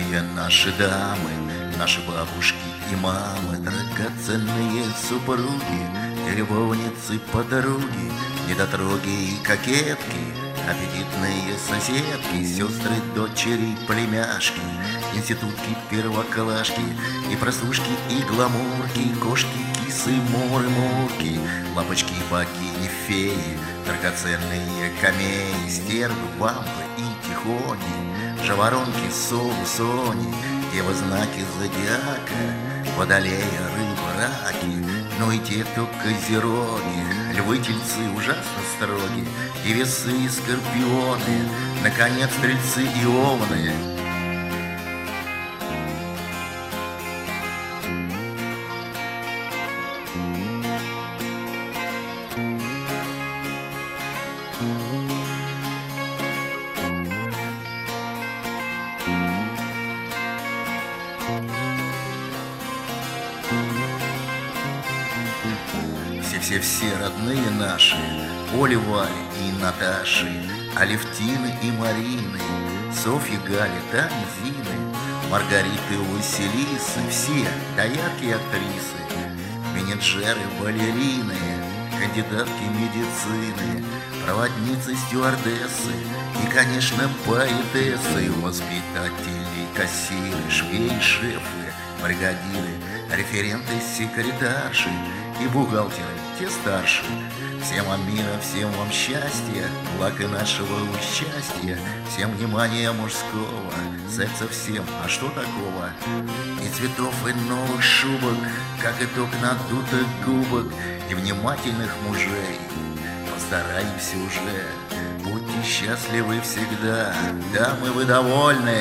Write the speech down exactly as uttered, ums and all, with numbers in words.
Знатные наши дамы, наши бабушки и мамы, драгоценные супруги и любовницы подруги, недотроги и кокетки, аппетитные соседки, сестры, дочери, племяшки, институтки, первоклашки, и простушки, и гламурки, кошки, кисы, моры, мурки, лапочки, богини, феи, драгоценные камеи, стервы, вампы и тихони, жаворонки, совы, сони, девы, знаки зодиака, водолея, рыбы, раки, ну и те, кто козероги, львы, тельцы ужасно строги, и весы, и скорпионы, наконец, стрельцы и овны. Все-все-все родные наши, Оли, Вали и Наташи, Алевтины и Марины, Софьи, Гали, Тани, Зины, Маргариты, Василисы, все доярки и актрисы, менеджеры, балерины, кандидатки медицины, проводницы, стюардессы и, конечно, поэтессы, воспитатели, кассиры, швеи, шефы, бригадиры, референты, секретарши и бухгалтеры, те старшие. Всем вам мира, всем вам счастья, благ и нашего счастья, всем внимания мужского, секса всем, а что такого? И цветов, и новых шубок, как итог надутых губок, и внимательных мужей. Постараемся уже, будьте счастливы всегда, дамы, вы довольны?